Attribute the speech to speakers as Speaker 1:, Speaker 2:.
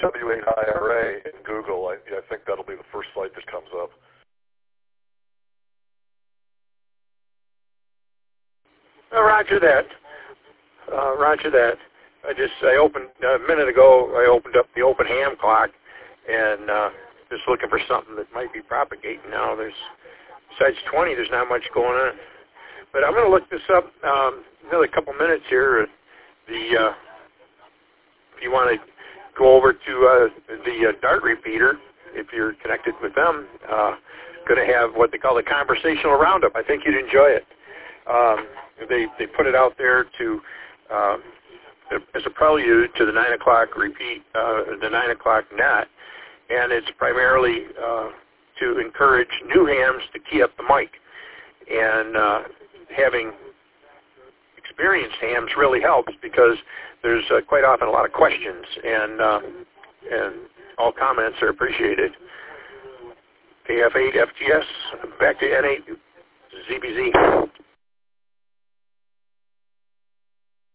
Speaker 1: W8IRA in Google, I think that'll be the first site that comes up.
Speaker 2: Roger that. Roger that. I opened a minute ago. I opened up the Open Ham Clock, and just looking for something that might be propagating now. Besides 20, there's not much going on. But I'm going to look this up another couple minutes here. If you want to go over to the DART repeater, if you're connected with them, going to have what they call the conversational roundup. I think you'd enjoy it. They put it out there to as a prelude to the 9 o'clock repeat, the 9 o'clock net, and it's primarily to encourage new hams to key up the mic. And having experienced hams really helps because there's quite often a lot of questions, and all comments are appreciated. KF8 FTS, back to N8 ZBZ.